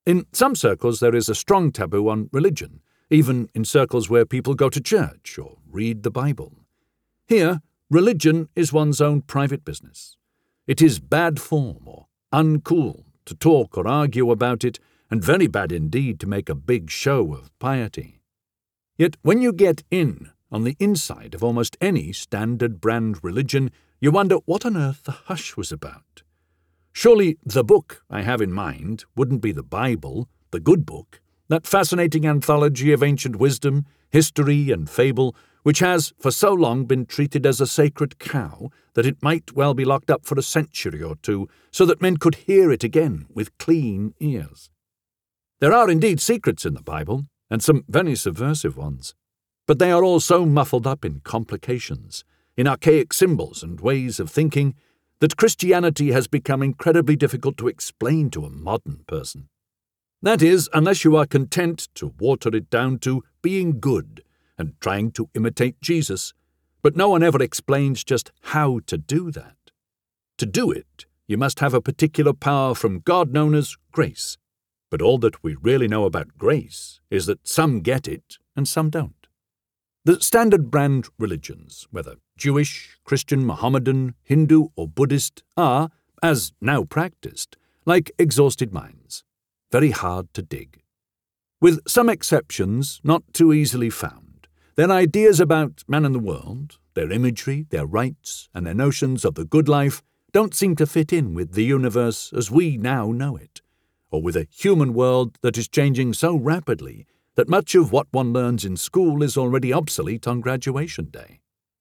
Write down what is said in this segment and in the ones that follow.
In some circles there is a strong taboo on religion, even in circles where people go to church or read the Bible. Here, religion is one's own private business. It is bad form or uncool to talk or argue about it, and very bad indeed to make a big show of piety. Yet when you get in on the inside of almost any standard brand religion, you wonder what on earth the hush was about. Surely the book I have in mind wouldn't be the Bible, the good book, that fascinating anthology of ancient wisdom, history and fable, which has for so long been treated as a sacred cow that it might well be locked up for a century or two so that men could hear it again with clean ears. There are indeed secrets in the Bible, and some very subversive ones, but they are all so muffled up in complications, in archaic symbols and ways of thinking, that Christianity has become incredibly difficult to explain to a modern person. That is, unless you are content to water it down to being good and trying to imitate Jesus, but no one ever explains just how to do that. To do it, you must have a particular power from God known as grace, but all that we really know about grace is that some get it and some don't. The standard brand religions, whether Jewish, Christian, Mohammedan, Hindu or Buddhist, are, as now practiced, like exhausted mines, very hard to dig. With some exceptions not too easily found, their ideas about man and the world, their imagery, their rites, and their notions of the good life don't seem to fit in with the universe as we now know it, or with a human world that is changing so rapidly that much of what one learns in school is already obsolete on graduation day.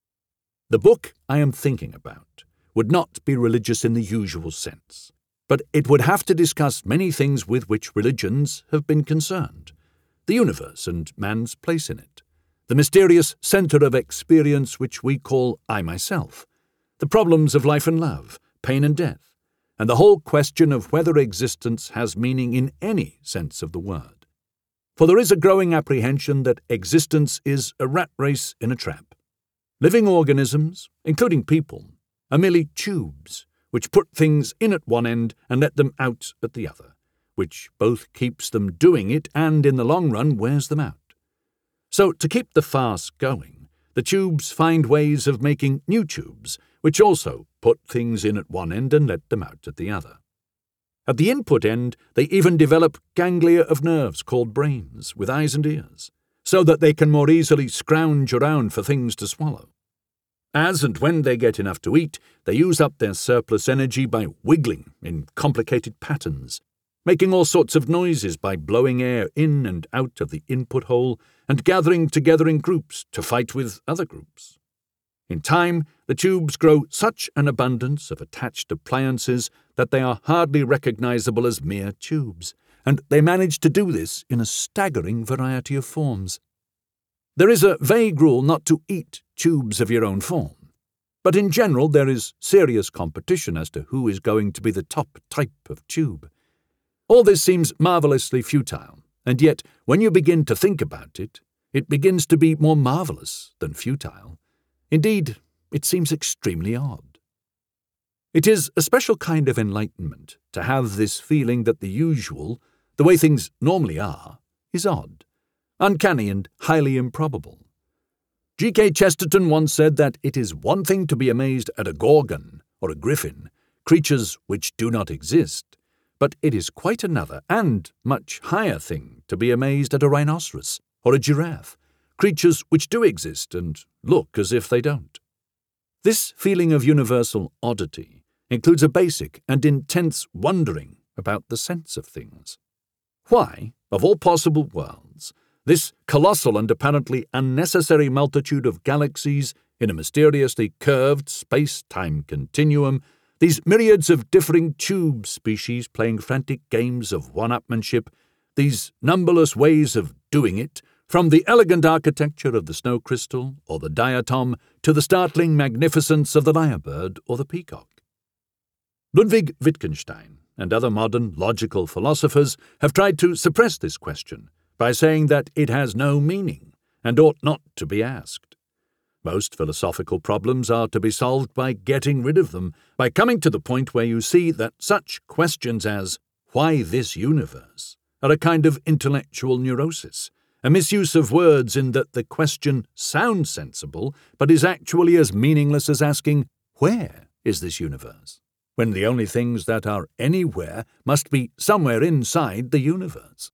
The book I am thinking about would not be religious in the usual sense, but it would have to discuss many things with which religions have been concerned: the universe and man's place in it, the mysterious centre of experience which we call I myself, the problems of life and love, pain and death, and the whole question of whether existence has meaning in any sense of the word. For there is a growing apprehension that existence is a rat race in a trap. Living organisms, including people, are merely tubes which put things in at one end and let them out at the other, which both keeps them doing it and, in the long run, wears them out. So, to keep the farce going, the tubes find ways of making new tubes, which also put things in at one end and let them out at the other. At the input end, they even develop ganglia of nerves called brains, with eyes and ears, so that they can more easily scrounge around for things to swallow. As and when they get enough to eat, they use up their surplus energy by wiggling in complicated patterns, making all sorts of noises by blowing air in and out of the input hole and gathering together in groups to fight with other groups. In time, the tubes grow such an abundance of attached appliances that they are hardly recognizable as mere tubes, and they manage to do this in a staggering variety of forms. There is a vague rule not to eat tubes of your own form, but in general there is serious competition as to who is going to be the top type of tube. All this seems marvelously futile, and yet when you begin to think about it, it begins to be more marvelous than futile. Indeed, it seems extremely odd. It is a special kind of enlightenment to have this feeling that the usual, the way things normally are, is odd, uncanny and highly improbable. G.K. Chesterton once said that it is one thing to be amazed at a gorgon or a griffin, creatures which do not exist, but it is quite another and much higher thing to be amazed at a rhinoceros or a giraffe, creatures which do exist and look as if they don't. This feeling of universal oddity includes a basic and intense wondering about the sense of things. Why, of all possible worlds, this colossal and apparently unnecessary multitude of galaxies in a mysteriously curved space-time continuum, these myriads of differing tube species playing frantic games of one-upmanship, these numberless ways of doing it, from the elegant architecture of the snow crystal or the diatom to the startling magnificence of the lyrebird or the peacock. Ludwig Wittgenstein and other modern logical philosophers have tried to suppress this question by saying that it has no meaning and ought not to be asked. Most philosophical problems are to be solved by getting rid of them, by coming to the point where you see that such questions as, why this universe, are a kind of intellectual neurosis, a misuse of words in that the question sounds sensible but is actually as meaningless as asking, "Where is this universe?" when the only things that are anywhere must be somewhere inside the universe.